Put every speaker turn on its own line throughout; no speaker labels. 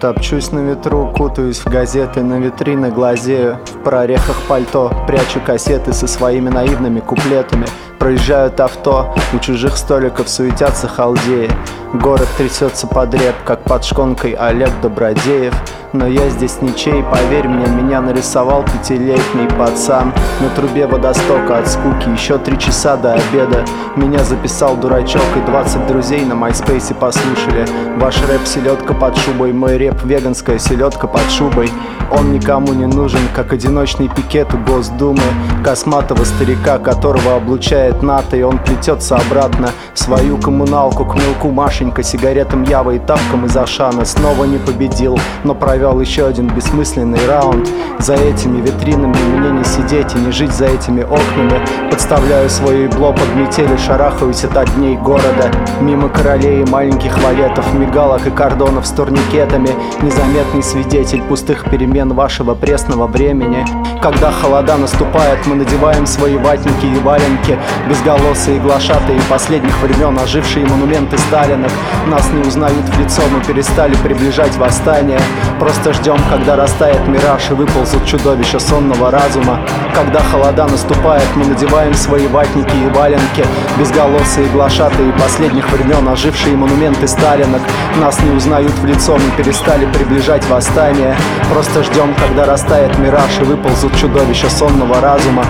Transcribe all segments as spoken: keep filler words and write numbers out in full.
Топчусь на ветру, кутаюсь в газеты, на витрины глазею. В прорехах пальто прячу кассеты со своими наивными куплетами. Проезжают авто, у чужих столиков суетятся халдеи. Город трясется под реп, как под шконкой Олег Добродеев. Но я здесь ничей, поверь мне, меня нарисовал пятилетний пацан. На трубе водостока от скуки, еще три часа до обеда. Меня записал дурачок, и двадцать друзей на MySpace послушали. Ваш рэп селедка под шубой, мой рэп веганская селедка под шубой. Он никому не нужен, как одиночный пикет у Госдумы. Косматого старика, которого облучает НАТО, и он плетется обратно в свою коммуналку к мелку Машенька, сигаретам Ява и тапкам из Ашана. Снова не победил, но провел еще один бессмысленный раунд. За этими витринами мне не сидеть и не жить за этими окнами. Подставляю свое ебло под метели, шарахаюсь от дней города. Мимо королей и маленьких валетов, мигалок и кордонов с турникетами. Незаметный свидетель пустых перемен вашего пресного времени. Когда холода наступает, мы надеваем свои ватники и валенки. Безголосые глашатые последних времен, ожившие монументы Сталина. Нас не узнают в лицо, мы перестали приближать восстание. Просто ждем, когда растает мираж и выползут чудовища сонного разума. Когда холода наступает, мы надеваем свои ватники и валенки. Безголосые глашатые последних времен, ожившие монументы Сталина. Нас не узнают в лицо, мы перестали приближать восстание. Просто ждем, когда растает мираж и выползут чудовища сонного разума.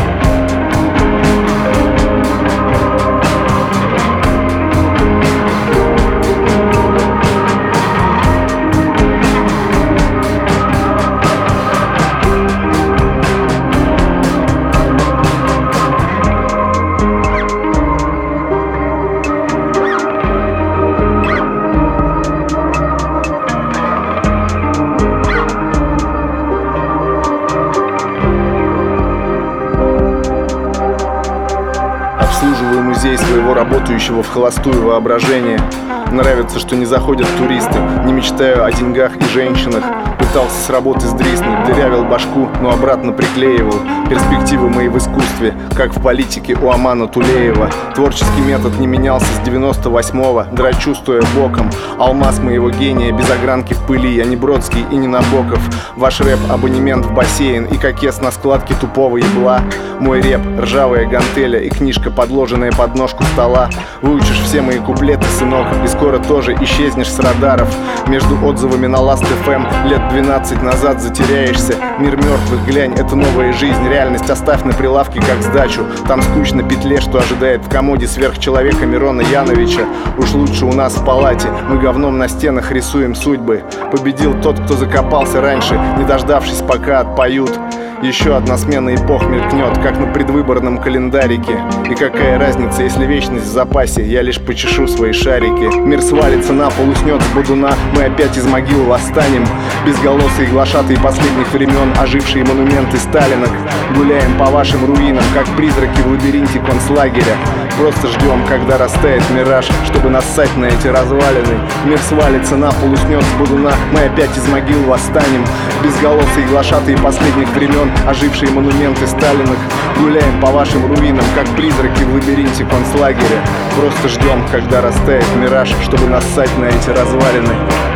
Обслуживаю музей своего работающего в холостую воображения. Нравится, что не заходят туристы. Не мечтаю о деньгах и женщинах. Пытался с работы сдриснуть, дырявил башку, но обратно приклеивал. Перспективы мои в искусстве, как в политике у Амана Тулеева. Творческий метод не менялся с девяносто восьмого. Драчу стоя боком. Алмаз моего гения без огранки в пыли. Я не Бродский и не Набоков. Ваш рэп — абонемент в бассейн и кокес на складке тупого ебла. Мой рэп — ржавая гантеля и книжка, подложенная под ножку стола. Выучишь все мои куплеты, сынок, и скоро тоже исчезнешь с радаров. Между отзывами на Last эф эм лет двенадцать назад затеряешься. Мир мертвых, глянь, это новая жизнь. Реальность оставь на прилавке как сдачу. Там скучно петле, что ожидает в комоде сверхчеловека Мирона Яновича. Уж лучше у нас в палате, мы говном на стенах рисуем судьбы. Победил тот, кто закопался раньше, не дождавшись, пока отпоют. Еще одна смена эпох мелькнет, как на предвыборном календарике. И какая разница, если вечность в запасе, я лишь почешу свои шарики. Мир свалится на пол, уснет с бодуна, мы опять из могил восстанем. Безголосые глашатые последних времен, ожившие монументы Сталинок. Гуляем по вашим руинам, как призраки в лабиринте концлагеря. Просто ждем, когда растает мираж, чтобы нассать на эти развалины. Мир свалится на пол, уснет с бодуна, мы опять из могил восстанем. Безголосые глашатые последних времен, ожившие монументы Сталинок. Гуляем по вашим руинам, как призраки в лабиринте концлагеря. Просто ждем, когда растает мираж, чтобы нассать на эти развалины.